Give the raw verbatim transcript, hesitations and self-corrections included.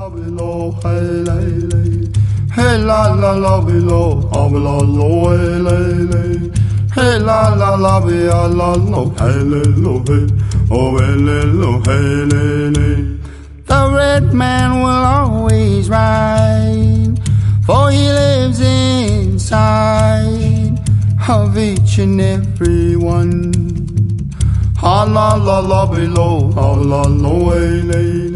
la below, hey lay lay. Hey la la la below, ah la lo hey lay lay. Hey la la la be ah la lo, hey lay lo hey, oh hey lay lo hey lay lay. The red man will always ride, for he lives inside of each and every one. Ha la la la below, ha la lo hey lay.